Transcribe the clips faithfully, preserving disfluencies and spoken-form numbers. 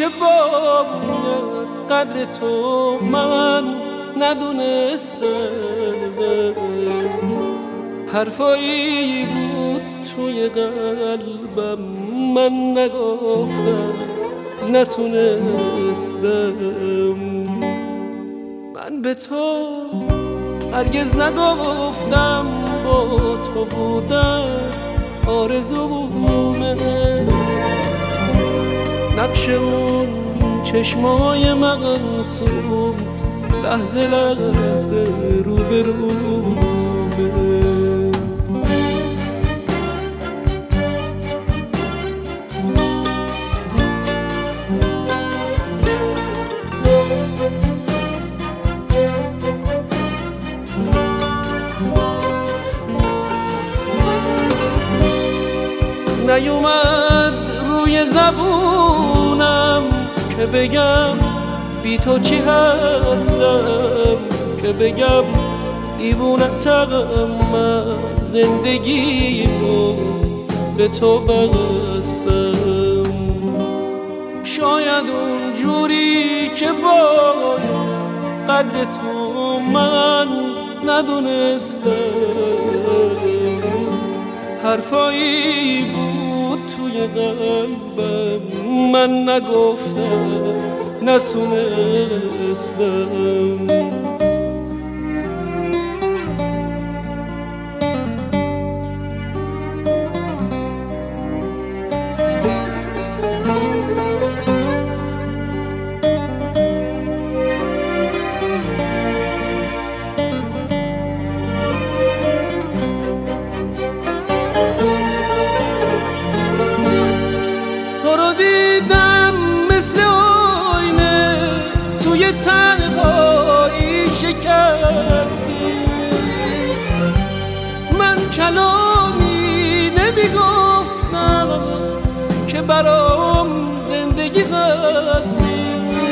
باید قدر تو من ندونستم، حرفایی بود توی قلبم من نگفتم نتونستم. من به تو هرگز نگفتم با تو بودن آرزومه، نقش اون چشمای مقصوم لحظه لحظه روبرومه. نیومد روی زبونم که بگم بی تو چی هستم، که بگم دیوونتم من زندگی رو به تو بستم. شاید اون جوری که باید قدر تو من ندونستم، حرفایی بود توی قلبم من نگفتم نتونستم. مثل آینه توی تنهایی شکستی، من کلامی نمیگفتم که برام زندگی هستی.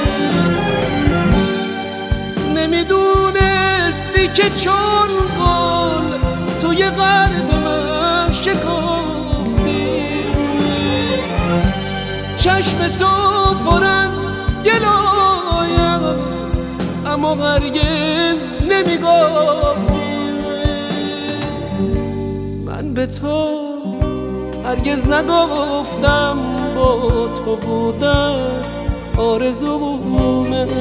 نمیدونستی که چون گل توی قلب من شکافتی، چشم تو پر از گلایم اما هرگز نمیگفتی. من به تو هرگز نگفتم با تو بودن آرزومه،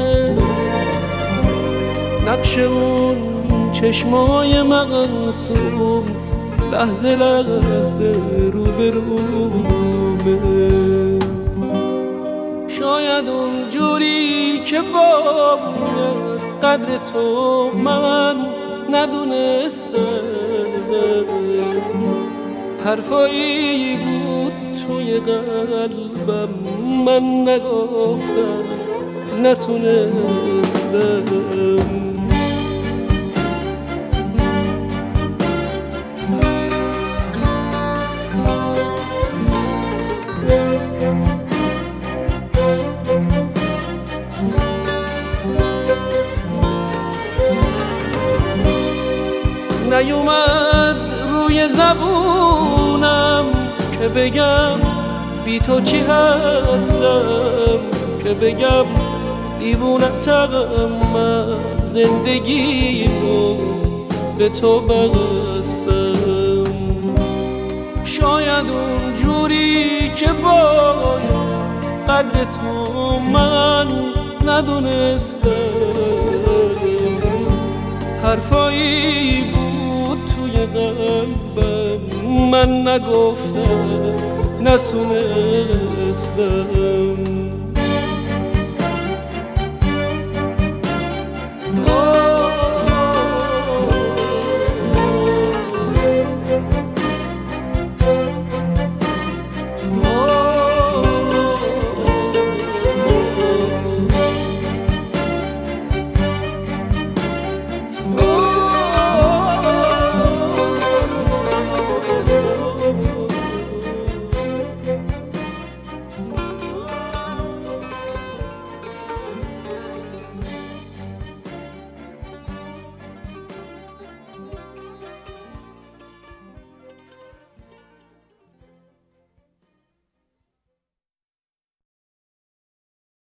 نقش اون چشمای مقصوم لحظه لحظه روبرومه. شاید اون جوری که باید قدر تو من ندونستم، حرفایی بود توی قلبم من نگفتم نتونستم. نیومد روی زبونم که بگم بی تو چی هستم، که بگم دیوونتم من زندگی رو به تو بستم. شاید اون جوری که باید قدر تو من ندونستم، حرفایی بود توی قلبم من نگفتم نتونستم.